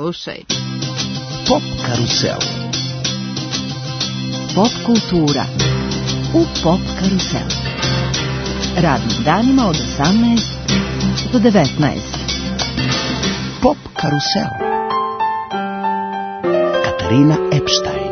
slušaj. Pop karusel. Pop kultura u Pop karusel. Radnim danima od 18 do 19. Pop karusel. Katarina Epstein.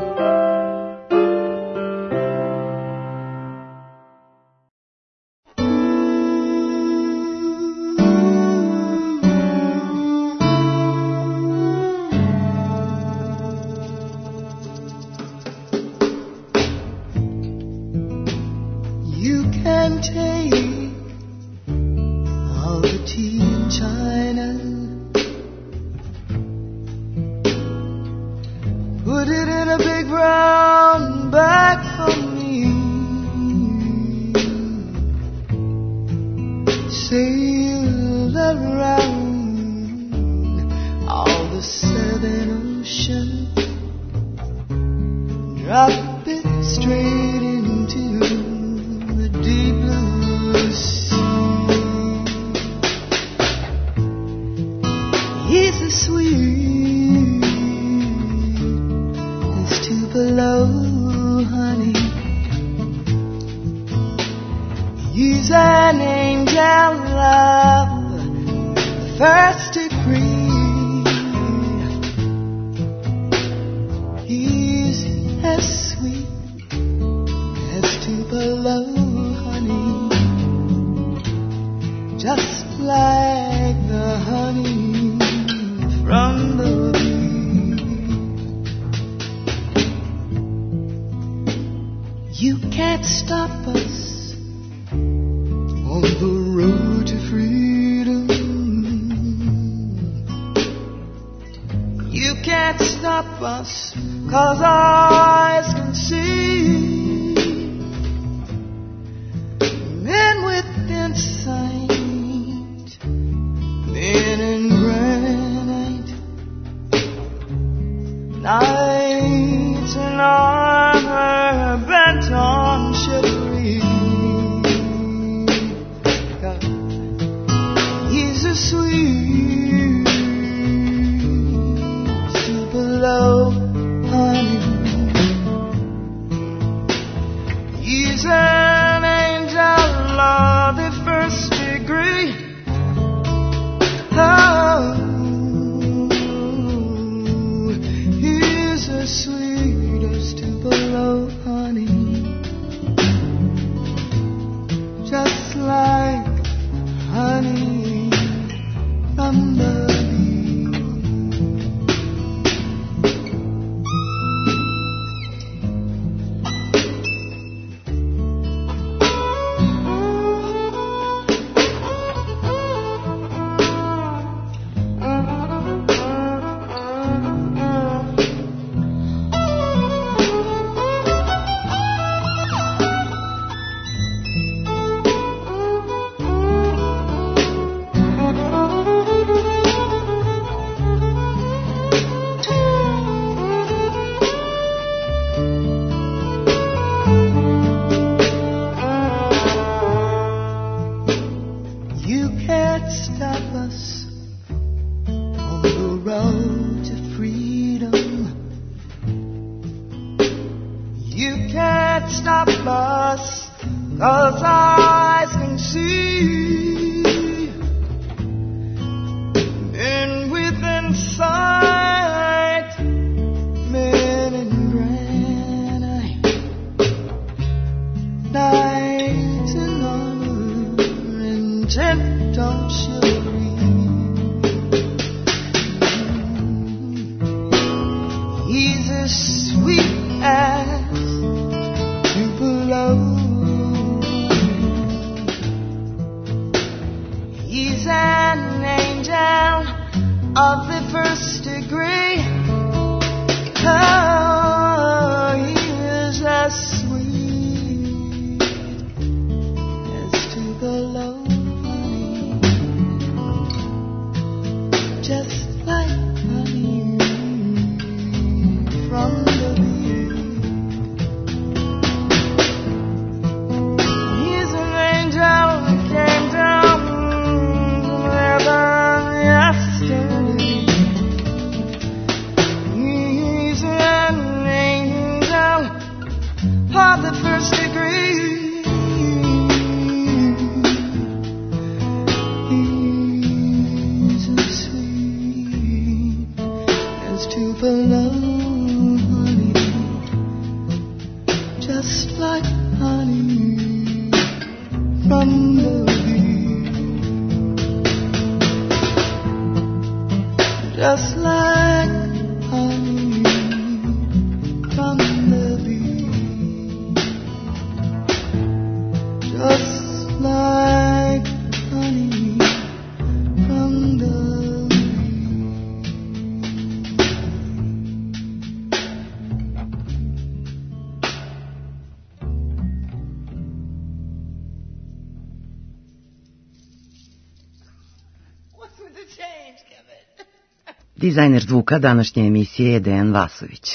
Came down from heaven yesterday. Just like honey from the bee, just like honey from the What's with the change, Kevin? Dizajner zvuka današnje emisije je Dejan Vasović.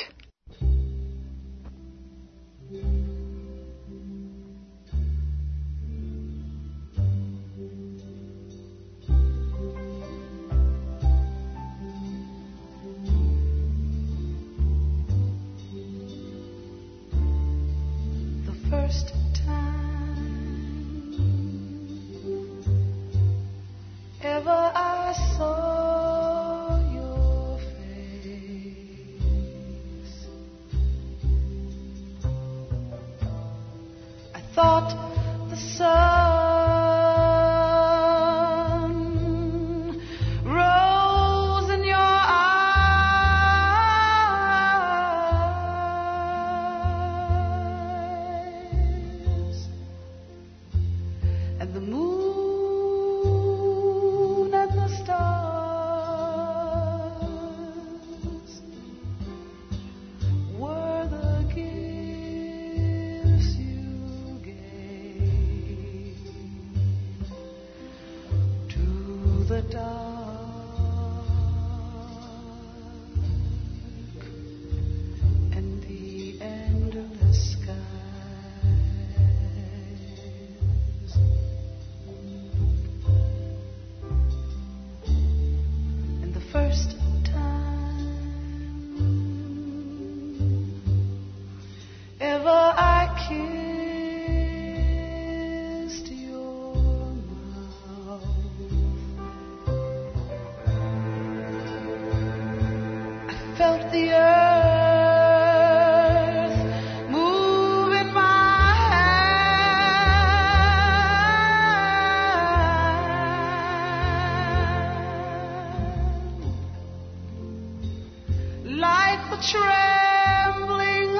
trembling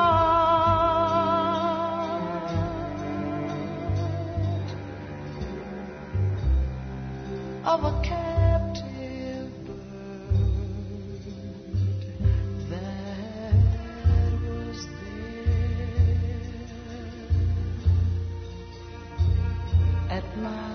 heart of a captive bird that was there at my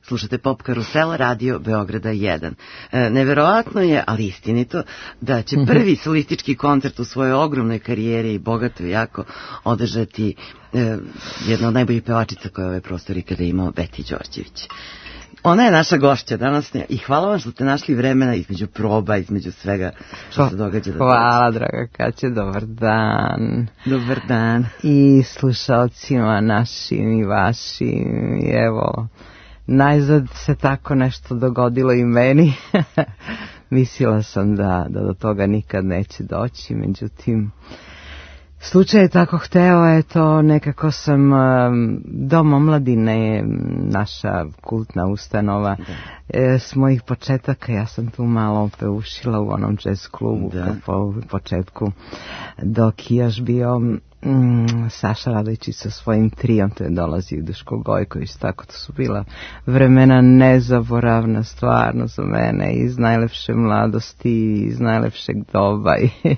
Slušate Pop Karusel, radio Beograda 1. Neverovatno je, ali istinito, da će prvi solistički koncert u svojoj ogromnoj karijeri i bogato jako održati jedna od najboljih pevačica koje ovaj prostor ikada imao, Beti Đorđević. Ona je naša gošća danas i hvala vam što ste našli vremena između proba, između svega što se događa. Hvala, draga Kaće, dobar dan. Dobar dan. I slušalcima našim i vašim. I evo, najzad se tako nešto dogodilo i meni. Mislila sam da do toga nikad neće doći, međutim, slučaj je tako hteo, eto, nekako sam, Dom omladine je naša kultna ustanova, s mojih početaka, ja sam tu malo peušila u onom jazz klubu po početku, dok je još bio Saša Radojičić sa svojim trijom, to je dolazio Duško Gojković, tako to su bila vremena nezaboravna stvarno za mene, iz najlepše mladosti, iz najlepšeg doba,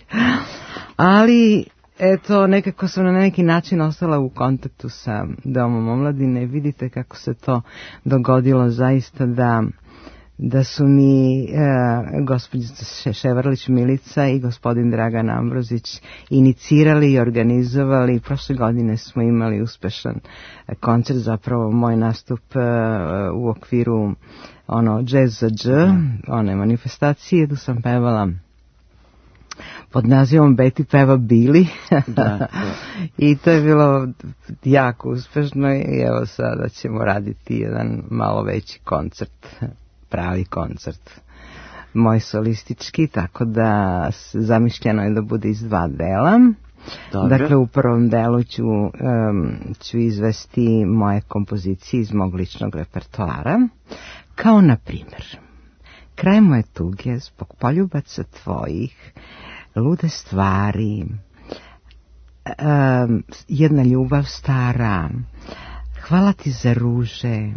ali eto, nekako sam na neki način ostala u kontaktu sa Domom omladine. Vidite kako se to dogodilo zaista da su mi gospođica Ševarlić Milica i gospodin Dragan Ambrozić inicirali i organizovali. Prošle godine smo imali uspešan koncert, zapravo moj nastup u okviru Jazz za dž, one manifestacije, tu sam pevala pod nazivom Beti peva Bili. I to je bilo jako uspešno i evo sada ćemo raditi jedan malo veći koncert, pravi koncert, moj solistički, tako da zamišljeno je da bude iz 2 dela. Dobro. Dakle, u prvom delu ću izvesti moje kompozicije iz mog ličnog repertoara, kao na primjer Kraj moje tuge zbog poljubaca tvojih, Lude stvari, Jedna ljubav stara, Hvala ti za ruže,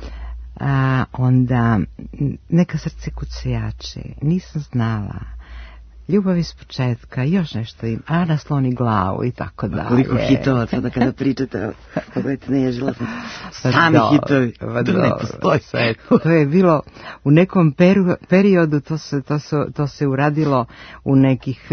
onda Neka srce kuće jače, Nisam znala, Ljubav iz početka, još nešto im, nasloni glavu i tako dalje. Koliko hitova sada kada pričate, pogledajte, ne ježila sam, sami hitovi, to ne postoji. To je bilo u nekom periodu, to se uradilo u nekih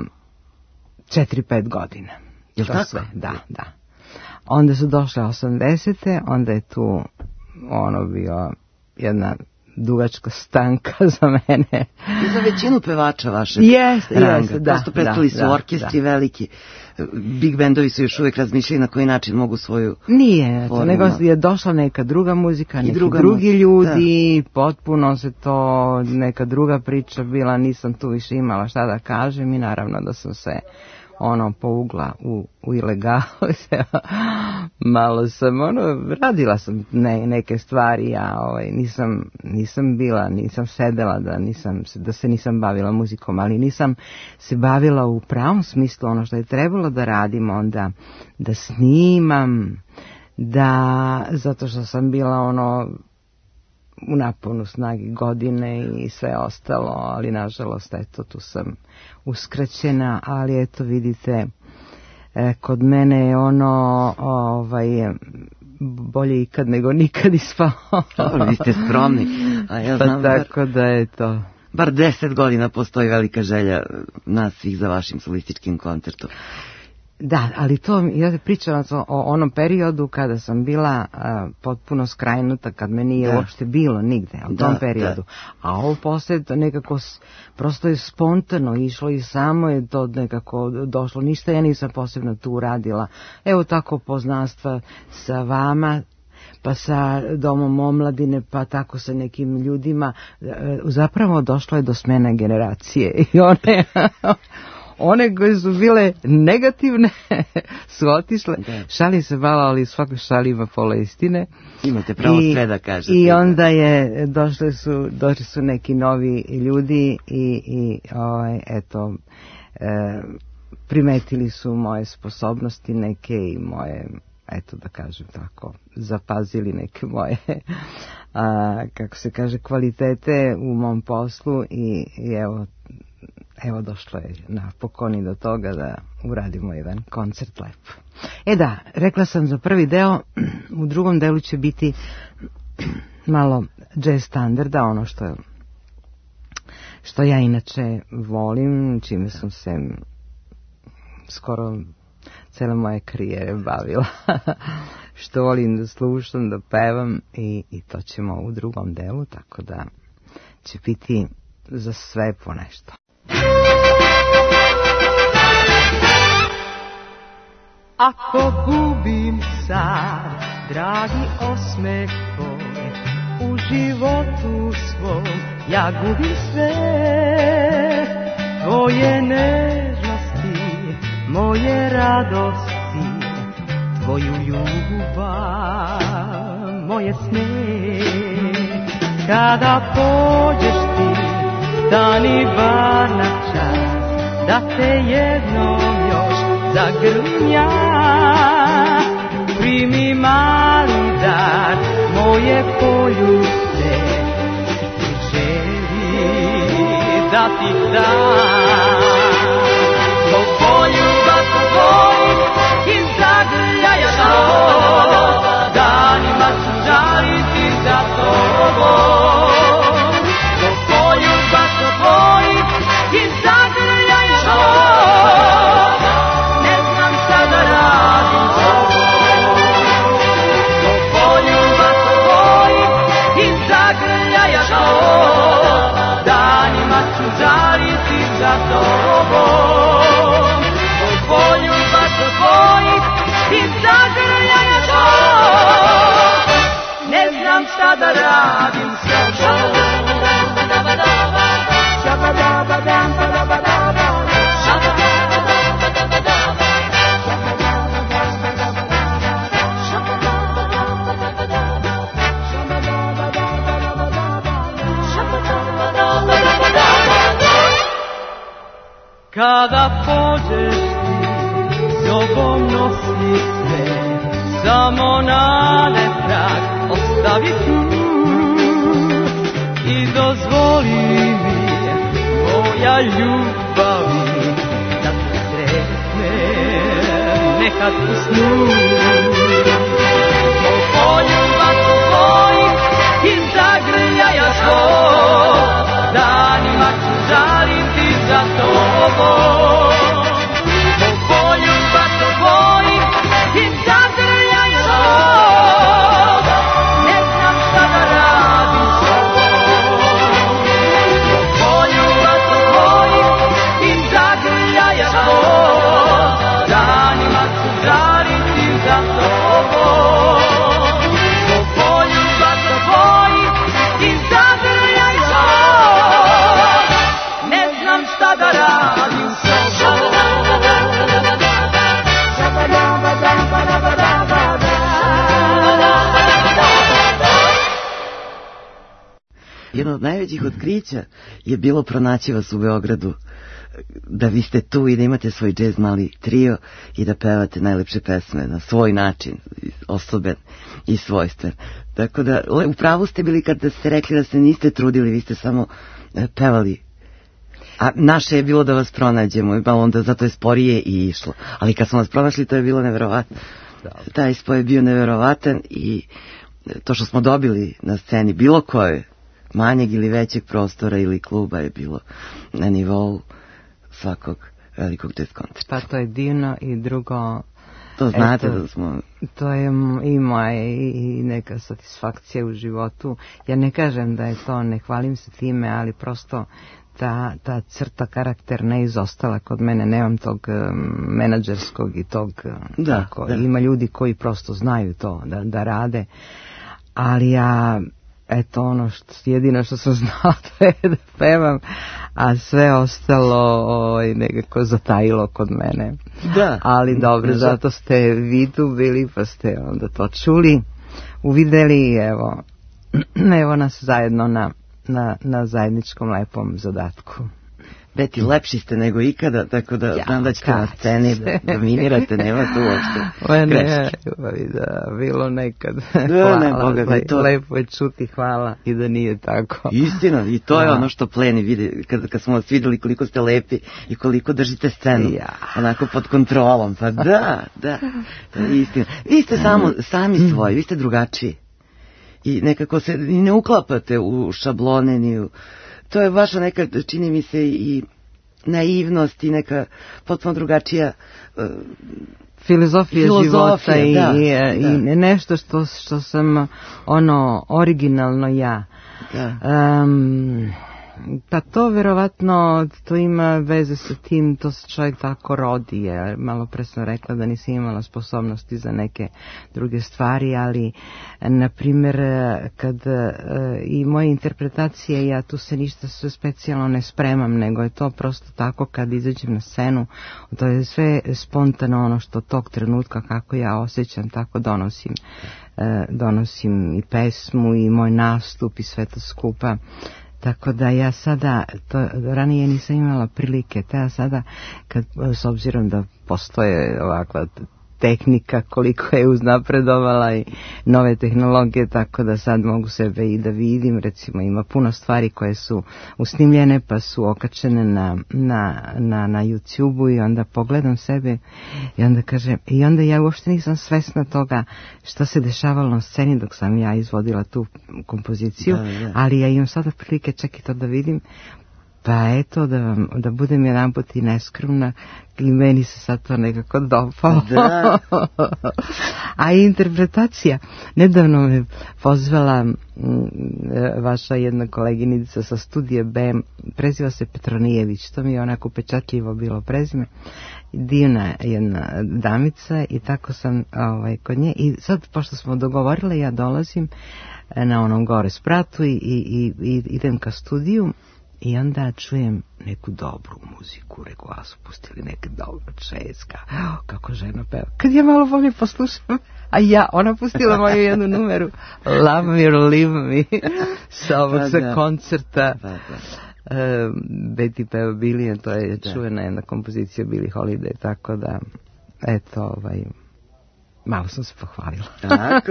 4-5 godina. Je li tako? Sve, da. Onda su došle 80. Onda je tu bio jedna dugačka stanka za mene. I za većinu pevača vašeg ranga. Prosto prestali su orkestri veliki. Big bandovi su još uvijek razmišljali na koji način mogu svoju Nije, nego je došla neka druga muzika, neki drugi ljudi, potpuno se to, neka druga priča bila, nisam tu više imala šta da kažem i naravno da sam se pougla u ilegalu. Malo sam, radila sam neke stvari, ja nisam sedela, da se nisam bavila muzikom, ali nisam se bavila u pravom smislu ono što je trebalo da radim onda, da snimam, zato što sam bila u naponu snagi godine i sve ostalo, ali nažalost, eto, tu sam uskraćena, ali eto, vidite, kod mene je bolje ikad nego nikad ispalo. Vi ste skromni. A ja znam, tako da je to. Bar 10 godina postoji velika želja nas svih za vašim solističkim koncertom. Da, ali ja pričam o onom periodu kada sam bila potpuno skrajnuta, kad me nije uopšte bilo nigde, u tom periodu. A ovo poslije to nekako prosto je spontano išlo i samo je to nekako došlo. Ništa ja nisam posebno tu uradila. Evo tako poznanstva sa vama, pa sa Domom omladine, pa tako sa nekim ljudima. Zapravo došlo je do smene generacije i one koje su bile negativne su otišle. Šali se malo, ali svako šali ima pola istine. Imate pravo sve da kažete. I onda došli su neki novi ljudi i eto, primetili su moje sposobnosti neke i moje, eto da kažem tako, zapazili neke moje, kako se kaže, kvalitete u mom poslu i evo došlo je napokon i do toga da uradimo jedan koncert lepo. Da, rekla sam za prvi deo, u drugom delu će biti malo jazz standarda, ono što ja inače volim, čime sam se skoro cele moje karijere bavila. Što volim da slušam, da pevam i to ćemo u drugom delu, tako da će biti za sve po nešto. Ako gubim sad, dragi osmeh tvoj, u životu svom ja gubim sve. Tvoje nežnosti, moje radosti, tvoju ljubav, moje sne. Kada pođeš ti, stani bar na čas, da te jednom još zagrlim ja. Primi mali dar, moje poljubce, i želi da ti dam. Zbog poljuba tvojih i zagrljaja što, danima ću žaliti za tobom. Zbog poljuba tvojih i zagrljaja što, ne znam šta da radim s tobom. Zbog poljuba tvojih i zagrljaja što, danima ću žaliti za tobom. Zbog poljuba tvojih i zagrljaja što, ne znam šta da radim s tobom. Kada pođeš ti, sobom nosi sve, samo nade trag ostavi tu. I dozvoli mi, moja ljubavi, da te sretne nekad u snu. Zbog poljuba tvojih i zagrljaja što, danima ću žaliti za tobom. Zbog poljuba tvojih i zagrljaja što, ne znam šta da radim s tobom. Zbog poljuba tvojih i zagrljaja što, danima ću žaliti za tobom. Zbog poljuba tvojih i zagrljaja što, ne znam šta da radim s tobom. Jedno od najvećih otkrića je bilo pronaći vas u Beogradu, da vi ste tu i da imate svoj džez mali trio i da pevate najlepše pesme na svoj način, osoben i svojstven. Tako da, u pravu ste bili kada ste rekli da se niste trudili, vi ste samo pevali. A naše je bilo da vas pronađemo, pa onda zato je sporije i išlo. Ali kad smo vas pronašli, to je bilo neverovatno. Taj spoj je bio neverovatan i to što smo dobili na sceni, bilo koje, manjeg ili većeg prostora ili kluba, je bilo na nivou svakog velikog jazz koncerta. Pa to je divno i drugo... To znate da smo... To je i moja i neka satisfakcija u životu. Ja ne kažem da je to, ne hvalim se time, ali prosto ta crta karakterna izostala kod mene. Nemam tog menadžerskog i tog... Da, tako, ima ljudi koji prosto znaju to da rade, ali ja... Eto, jedino što sam znala to je da pevam, a sve ostalo nekako zatajilo kod mene. Da. Ali dobro, zato ste vi tu bili, pa ste onda to čuli, uvideli i evo nas zajedno na zajedničkom lepom zadatku. Beti, lepši ste nego ikada, tako da znam da ćete na sceni da dominirate, nema tu uopšte greške. Da, bilo nekad. Da, ne, Boga mi to. Lepo je čuti, hvala i da nije tako. Istina, i to je ono što pleni vidi, kad smo vas vidjeli koliko ste lepi i koliko držite scenu, onako pod kontrolom, pa da, to je istina. Vi ste sami svoji, vi ste drugačiji. i nekako se i ne uklapate u šablone ni u... To je vaša neka, čini mi se, i naivnost i neka potpuno drugačija filozofija života i nešto što sam originalno ja. Da. Pa to verovatno to ima veze sa tim, to se čovjek tako rodi, jer malo pre sam rekla da nisam imala sposobnosti za neke druge stvari, ali na primjer kad i moje interpretacije, ja tu se ništa sve specijalno ne spremam, nego je to prosto tako kad izađem na scenu, to je sve spontano, ono što tog trenutka kako ja osjećam, tako donosim i pesmu i moj nastup i sve to skupa. Tako da ja sada, to ranije nisam imala prilike, te ja sada, s obzirom da postoje ovakva tehnika koliko je uznapredovala i nove tehnologije, tako da sad mogu sebe i da vidim, recimo ima puno stvari koje su usnimljene pa su okačene na YouTube-u i onda pogledam sebe i onda kažem, i onda ja uopšte nisam svesna toga što se dešavalo na sceni dok sam ja izvodila tu kompoziciju, ali ja imam sada prilike čak i to da vidim. Pa eto, da budem jedan put i neskromna, i meni se sad to nekako dopalo. Da. A interpretacija, nedavno me pozvala vaša jedna koleginica sa studije B, preziva se Petronijević, to mi je onako upečatljivo bilo prezime, divna jedna damica i tako sam kod nje i sad pošto smo dogovorile, ja dolazim na onom gore spratu i idem ka studiju. I onda čujem neku dobru muziku, rekao, a su pustili neke dobro česka, kako žena peva. Kad ja malo bolje poslušam, a ona pustila moju jednu numeru, Love Me or Leave Me, sa koncerta. Betty peva Billy, to je čuvena jedna kompozicija Billie Holiday, tako da, eto, malo sam se pohvalila. Tako.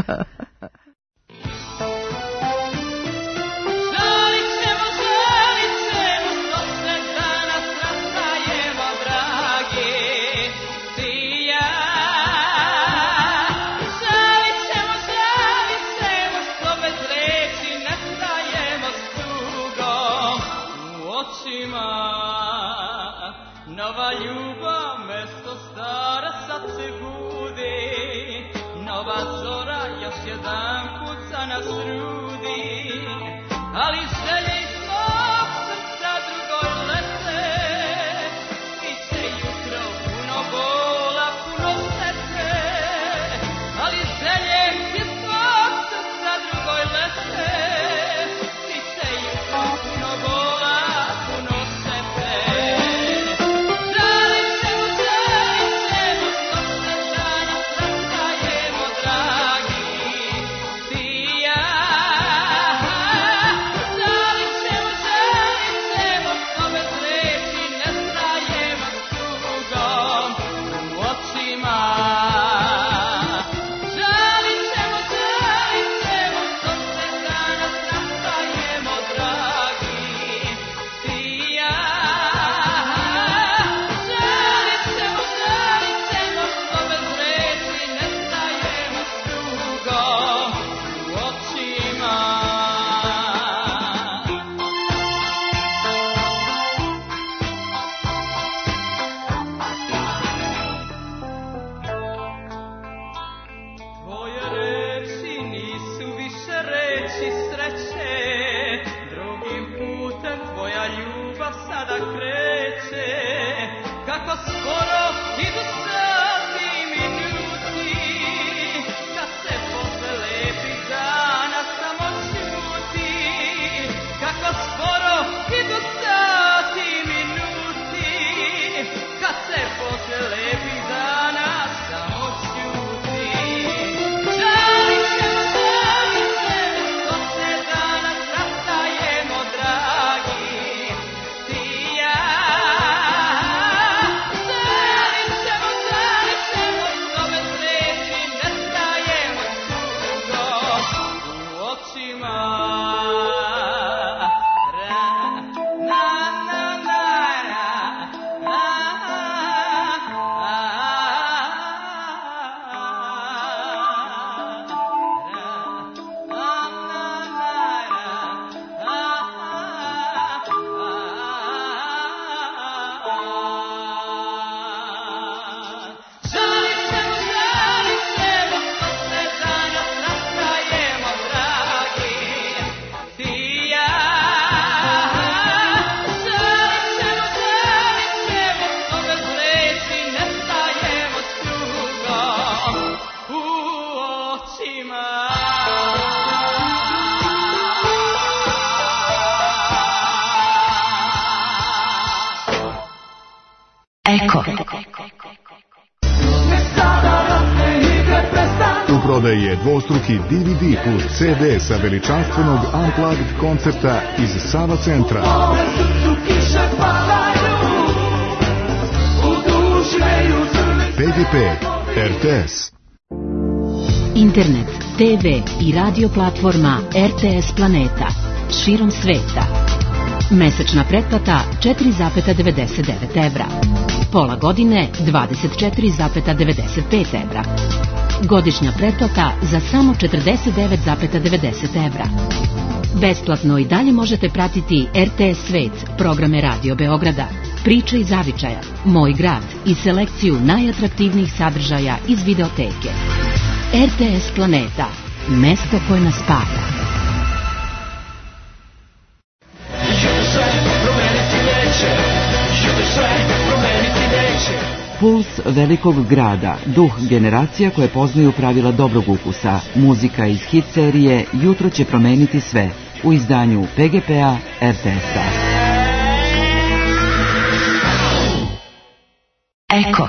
Nova ljubav mesto stara sad se budi, nova zora još jedan put za nas rudi, ali želje iz mog srca drugoj lete, biće jutro puno bola, puno sete, ali želje iz mog srca drugoj lete, biće jutro puno bola, puno sete. Ti ja, želit ćemo Eko. U prodaji je dvostruki DVD plus CD sa veličanstvenog Unplugged koncerta iz Sava centra. PGP RTS. Internet, TV i radio platforma RTS Planeta širom sveta. Mesečna pretplata 4,99 evra. Pola godine 24,95 evra. Godišnja pretplata za samo 49,90 evra. Besplatno i dalje možete pratiti RTS Svet, programe Radio Beograda, Priče iz Zavičaja, Moj grad i selekciju najatraktivnijih sadržaja iz videoteke. RTS Planeta, mesto koje nas spaja. Puls velikog grada, duh generacija koje poznaju pravila dobrog ukusa, muzika iz hit serije Jutro će promeniti sve u izdanju PGP-a RTS-a. Eko.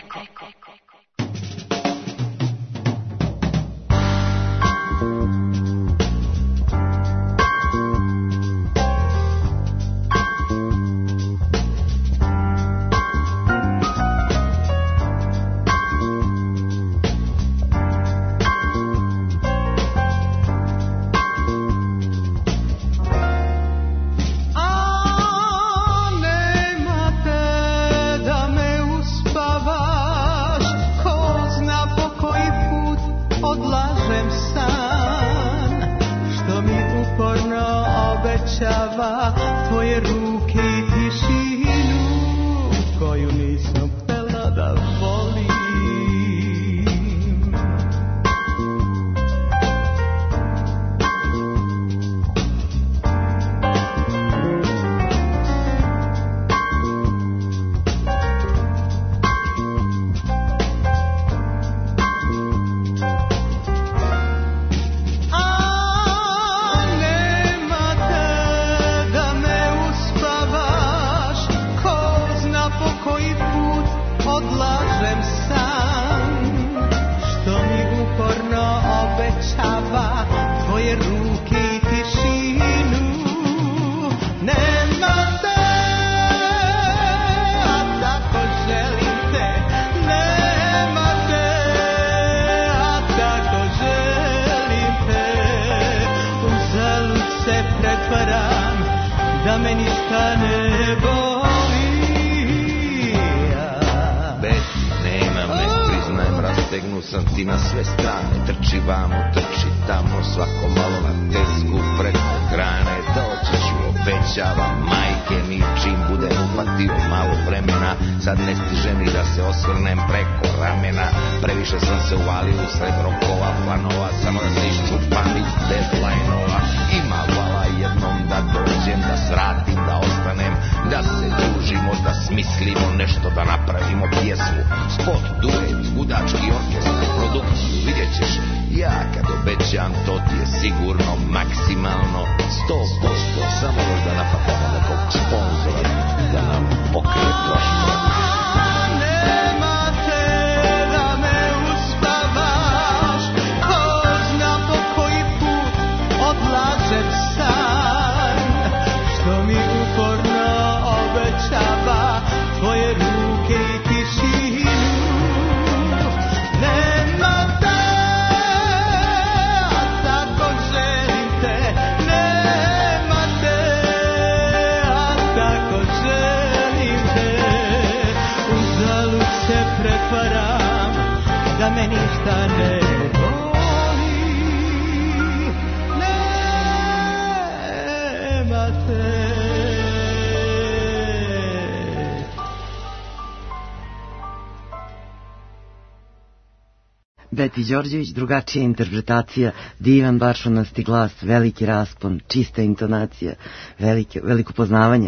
Beti Đorđević, drugačija interpretacija, divan baršunasti glas, veliki raspon, čista intonacija, veliko poznavanje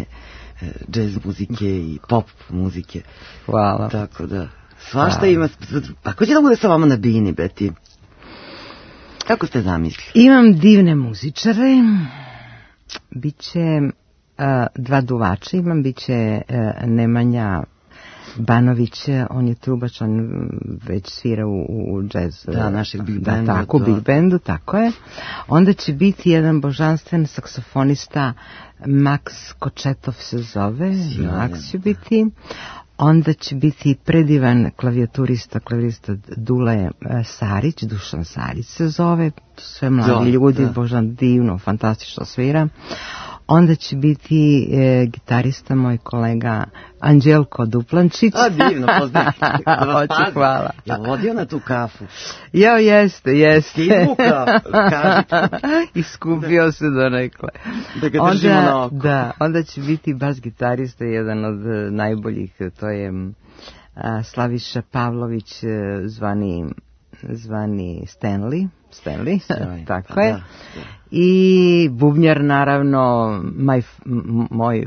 džez muzike i pop muzike. Hvala. Tako da, svašta ima. A ko će da bude sa vama na bini, Beti? Kako ste zamislili? Imam divne muzičare, biće dva duvača, biće Banović, on je trubač, on već svira u jazz. Da, našeg Big Bandu. Da, tako, Big Bandu, tako je. Onda će biti jedan božanstven saksofonista, Max Kočetov se zove, Max će biti. Onda će biti predivan klavijaturista Dule Sarić, Dušan Sarić se zove, sve mladi ljudi, božan, divno, fantastično svira. Onda će biti gitarista moj kolega Anđelko Duplančić. A, divno, pozdravim. Hoću, hvala. Ja vodio na tu kafu. Jao, jeste. Skivuka, kažete. Iskupio se donekle. Da ga držimo na oko. Da, onda će biti bas gitarista, jedan od najboljih, to je Slaviša Pavlović, zvani Stanley, tako je. I bubnjar, naravno, moj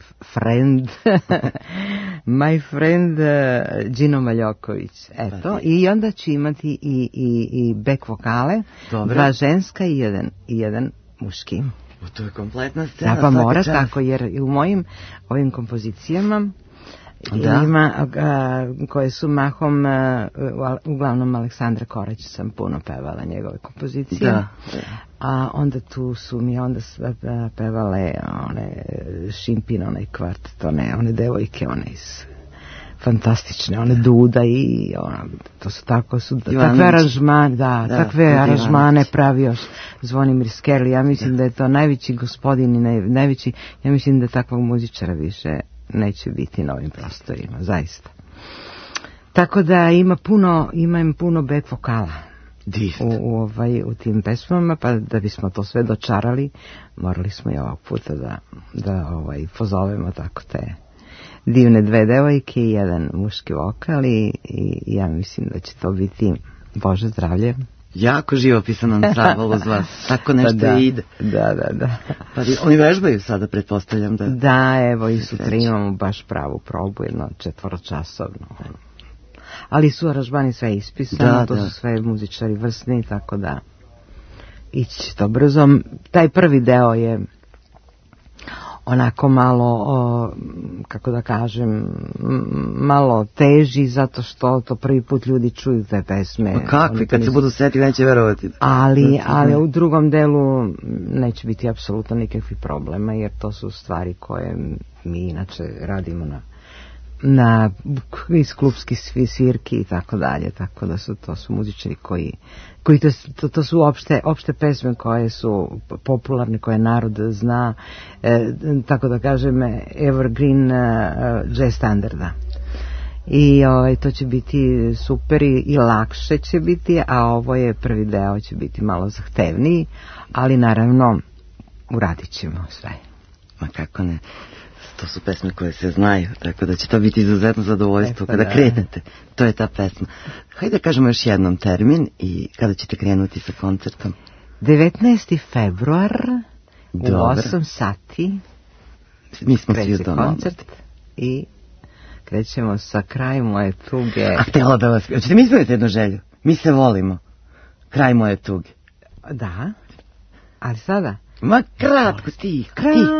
friend Đino Maljoković. Eto, i onda ću imati i back vokale, dva ženska i jedan muški. To je kompletna scena. Da, pa mora tako, jer u mojim ovim kompozicijama ima, koje su mahom, uglavnom Aleksandra Korać sam puno pevala njegove kompozicije. Da. A onda tu su mi onda sve pevale one Šimpin, onaj kvart, one devojke, one iz fantastične, one Duda i to su tako, takve aranžmane, takve aranžmane pravio Zvonimir Skerli. Ja mislim da je to najveći gospodin i najveći, ja mislim da takvog muzičara više neće biti na ovim prostorima, zaista. Tako da imam puno back vokala u tim pesmama, pa da bismo to sve dočarali, morali smo i ovog puta da pozovemo tako te divne dve devojke i jedan muški vokal i ja mislim da će to biti, Bože zdravlje, jako živopisan ansambl uz vas, tako nešto ide. Da. Pa oni vežbaju sada, pretpostavljam da... Da, evo i sutra imamo baš pravu probu, 4-časovno. Ali su aranžmani sve ispisani, to su sve muzičari vrsni, tako da ići to brzo. Taj prvi deo je onako malo, kako da kažem, malo teži, zato što to prvi put ljudi čuju te pesme. Ma kakvi, kad se budu setili, neće verovati. Ali u drugom delu neće biti apsolutno nikakvih problema, jer to su stvari koje mi inače radimo iz klubskih svirki i tako dalje, tako da to su muzičari koji to su opšte pesme koje su popularne, koje narod zna, tako da kažem, evergreen jazz standarda. I to će biti super i lakše će biti, a ovo je prvi deo, će biti malo zahtevniji, ali naravno uradit ćemo sve. Ma kako ne. To su pesme koje se znaju, tako da će to biti izuzetno zadovoljstvo kada krenete. To je ta pesma. Hajde da kažemo još jednom termin i kada ćete krenuti sa koncertom. 19. februar u 8 sati. Mi smo svi u domu. Koncert i krećemo sa Kraj moje tuge. A htjela da vas... Hoćete mi ispuniti jednu želju? Mi se volimo. Kraj moje tuge. Da, ali sada? Ma kratko, stih.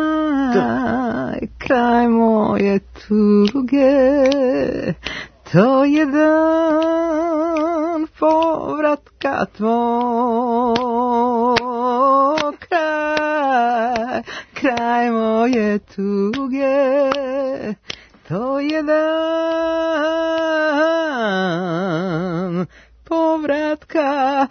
Kraj moje tuge, to je dan povratka tvog. Kraj moje tuge, to je dan povratka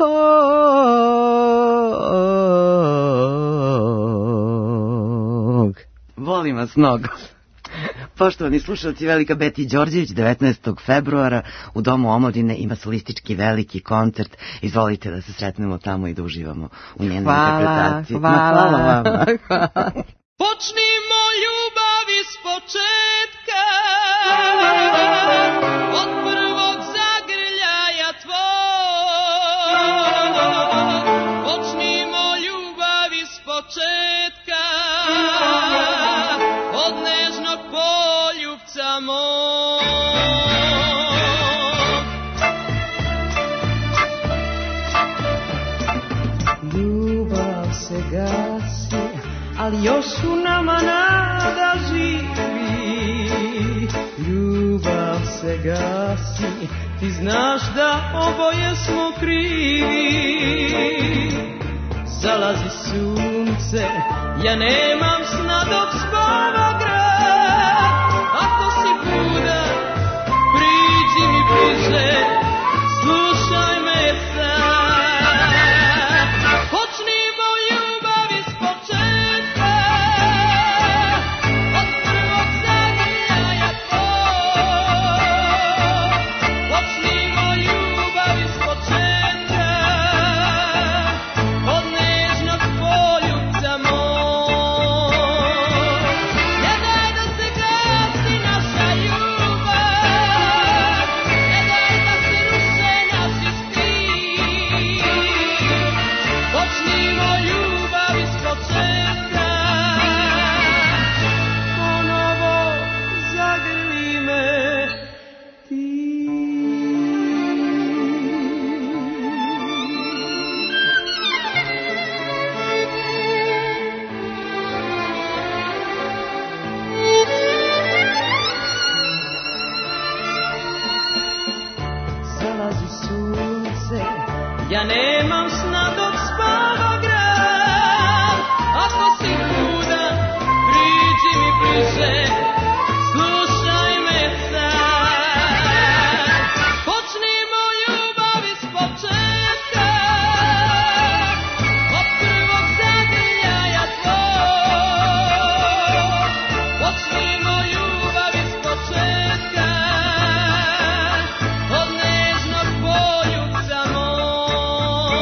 tvog. Volim vas mnogo. Poštovani slušalci, velika Beti Đorđević 19. februara u Domu omladine ima solistički veliki koncert. Izvolite da se sretnemo tamo i da uživamo u njenoj interpretaciji. Hvala vama. Počnimo ljubav iz početka, od prvog zagrljaja tvog. Počnimo ljubav iz početka, od nežnog poljubca mog. Ljubav se gasi, ali još u nama nada živi. gasi, ti znaš da oboje smo krivi. Zalazi sunce, ja nemam sna dok spava grad. Ako si budan, priđi mi bliže, slušaj me sad. Počnimo ljubav iz početka, od prvog zagrljaja tvoj. Počnimo ljubav iz početka, od nežnog poljubca moj. Ne daj da se gasi naša ljubav, ne daj da se ruše naši stih. Počnimo ljubav iz početka, ponovo zagrli me ti. Zalazi sunce, ja nemam sna dok spava grad. Ako si budan, priđi mi bliže, slušaj me sad. Počnimo ljubav iz početka, od prvog zagrljaja tvoj. Počnimo ljubav iz početka, od nežnog poljubca moj.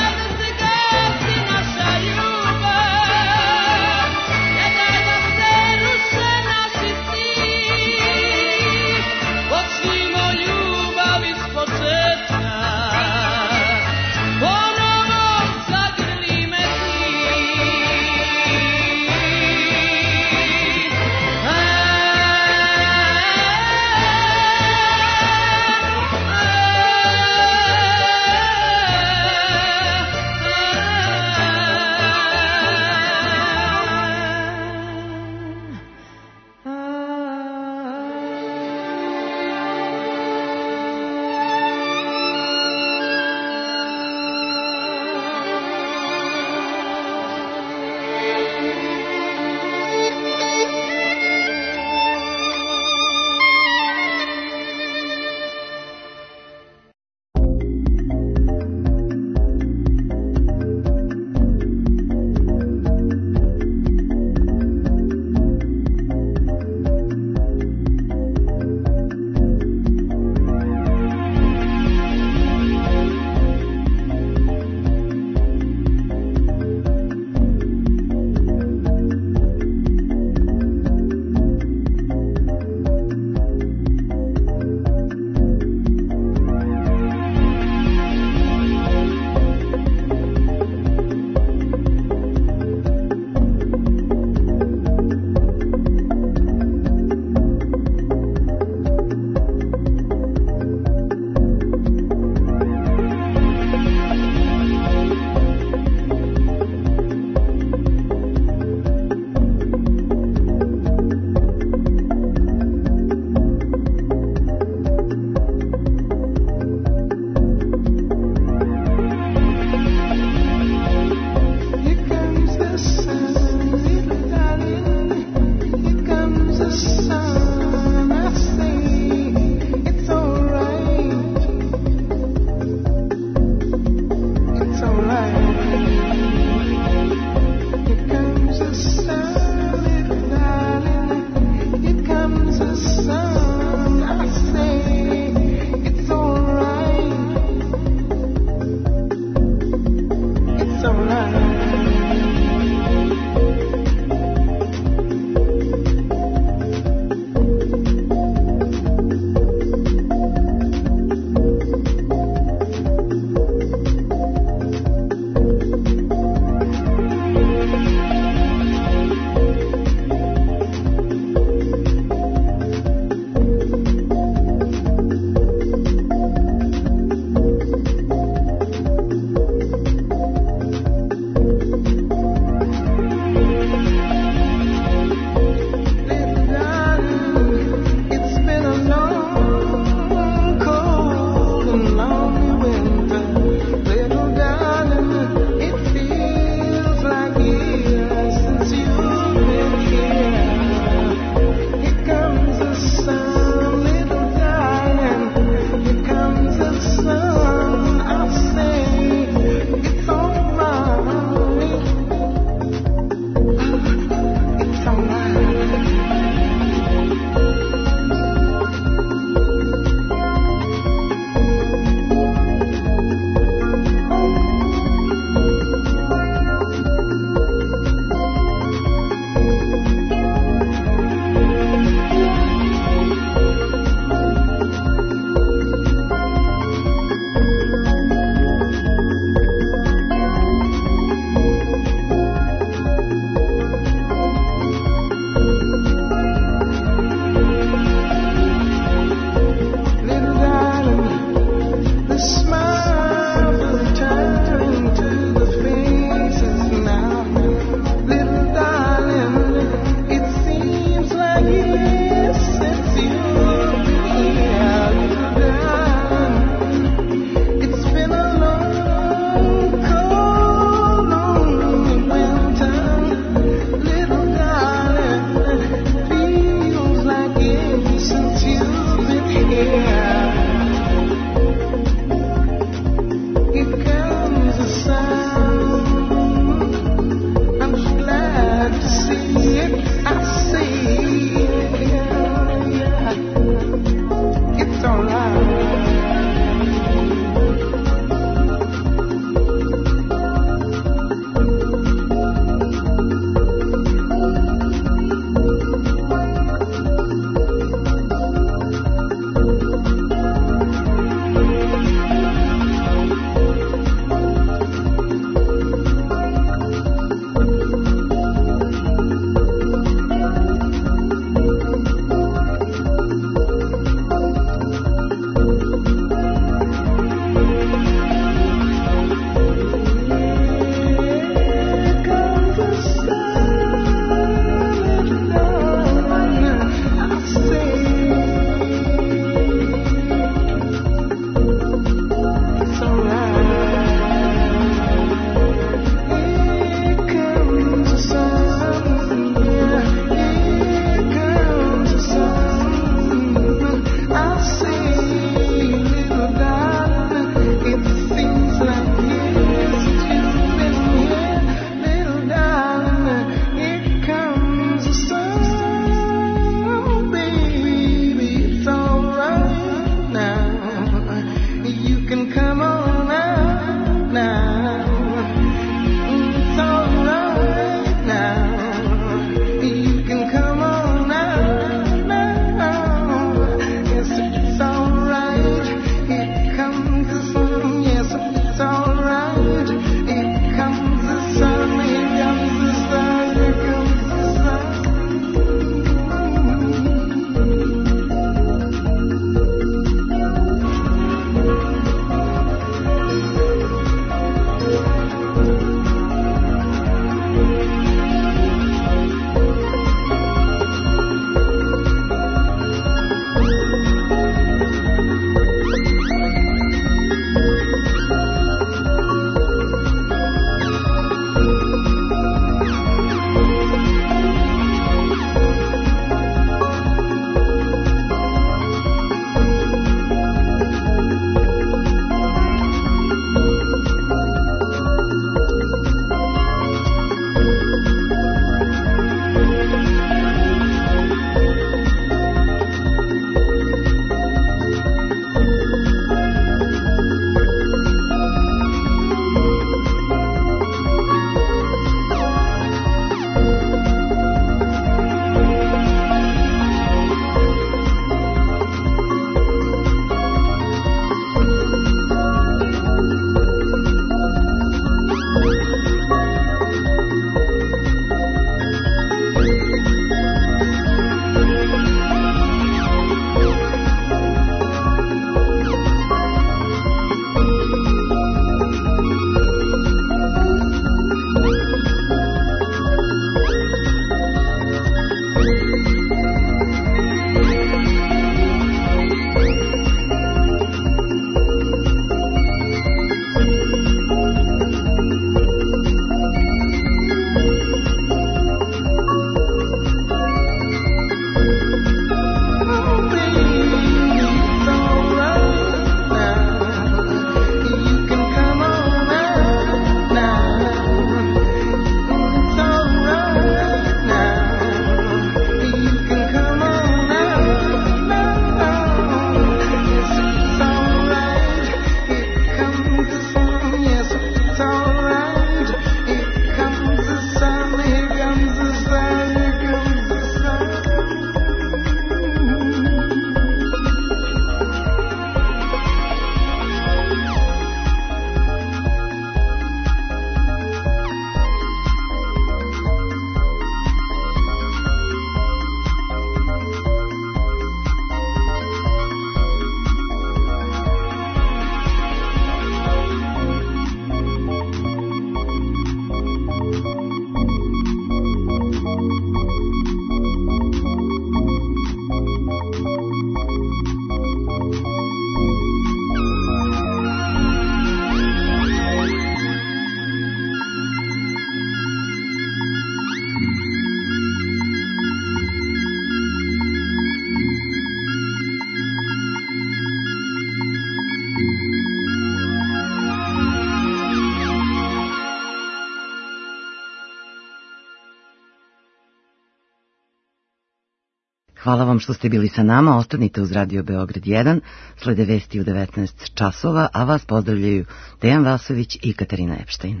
Hvala vam što ste bili sa nama, ostanite uz Radio Beograd 1, slede vesti u 19 časova, a vas pozdravljaju Dejan Vasović i Katarina Epštajn.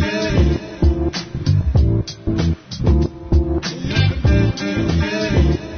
Hey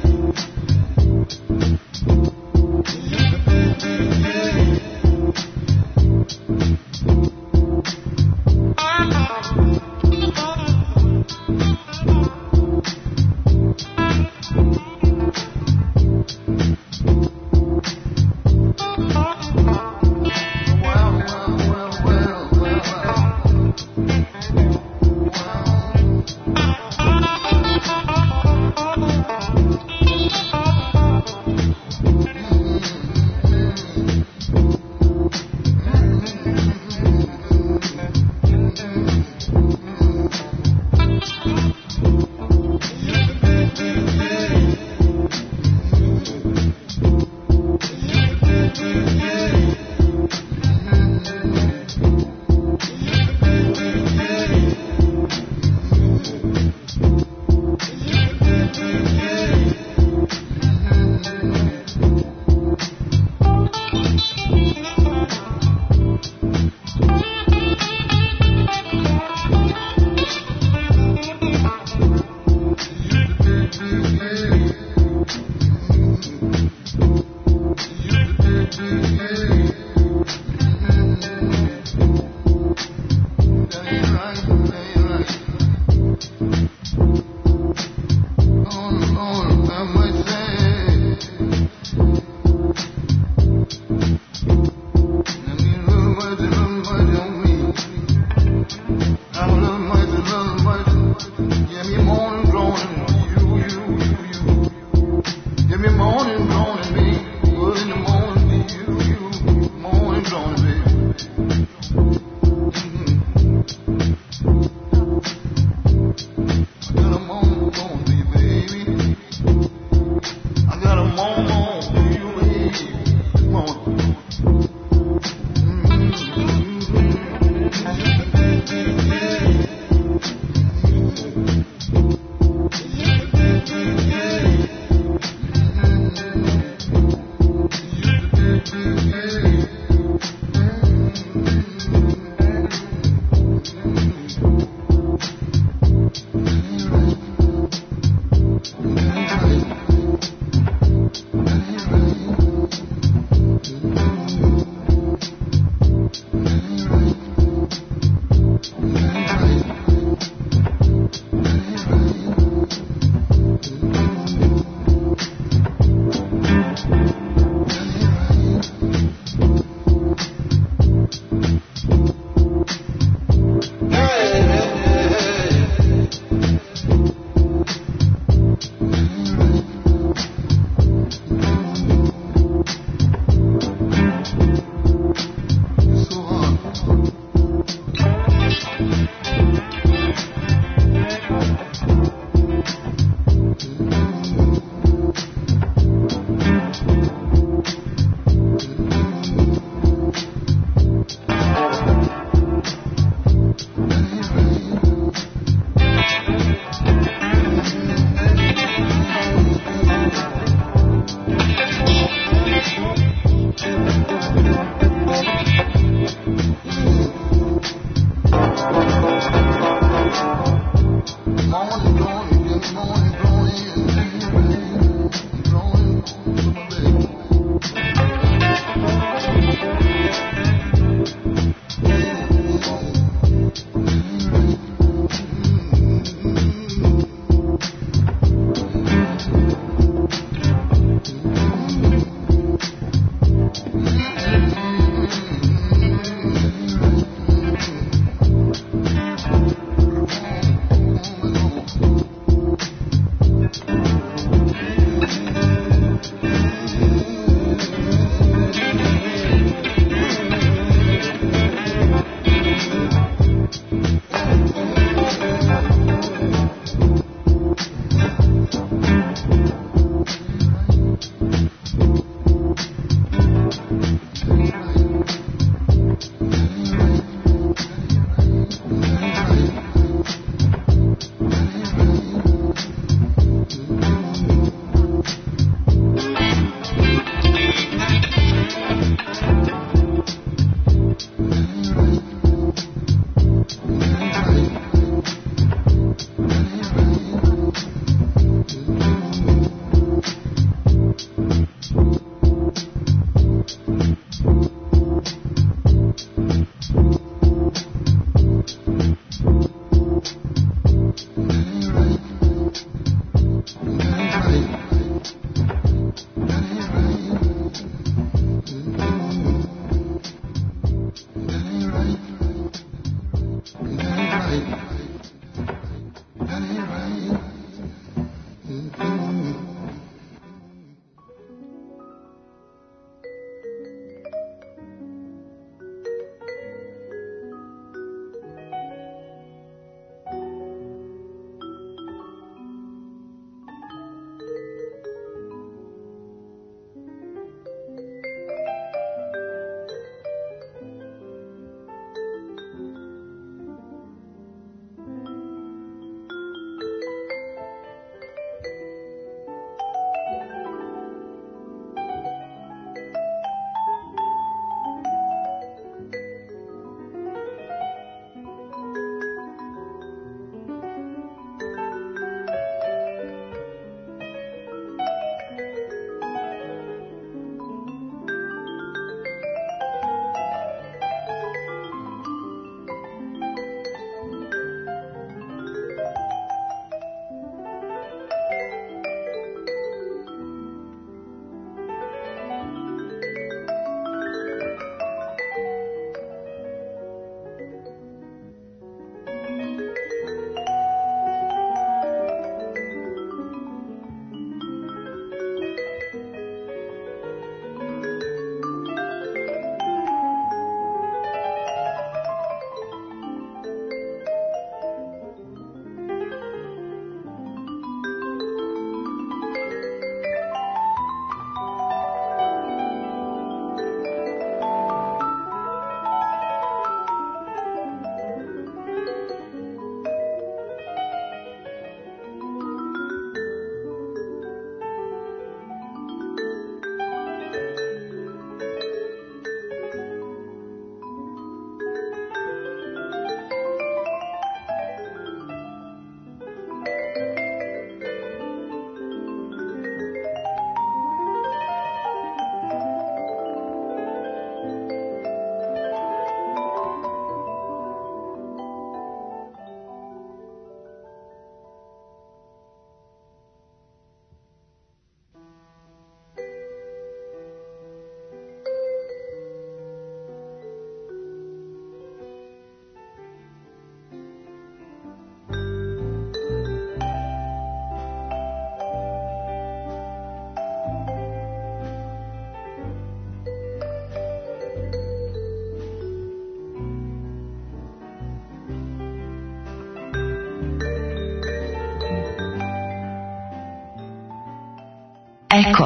Eko.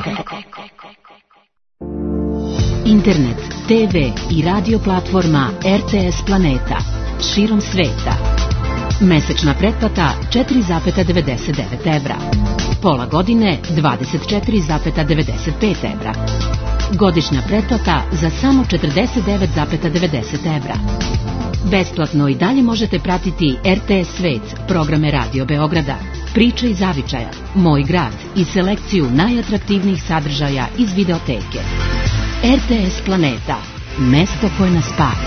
Internet, TV i radio platforma RTS Planeta širom sveta. Mesečna pretplata 4,99 evra. Pola godine 24,95 evra. Godišnja pretplata za samo 49,90 evra. Besplatno i dalje možete pratiti RTS Svet, programe Radio Beograda, Priče iz zavičaja, Moj grad i selekciju najatraktivnijih sadržaja iz videoteke. RTS Planeta, mesto koje nas spaja.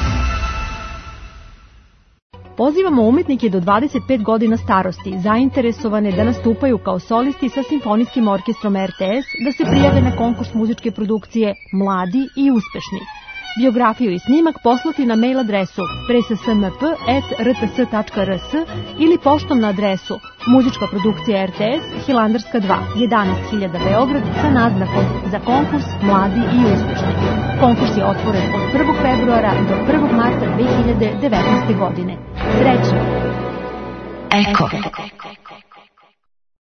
Pozivamo umetnike do 25 godina starosti, zainteresovane da nastupaju kao solisti sa Simfonijskim orkestrom RTS, da se prijave na konkurs muzičke produkcije Mladi i uspešni. Biografiju i snimak poslati na mail adresu pressmp@rts.rs ili poštom na adresu Muzička produkcija RTS, Hilandarska 2, 11.000 Beograd sa naznakom za konkurs Mladi i uspešni. Konkurs je otvoren od 1. februara do 1. marta 2019. godine. Srećno! Eko.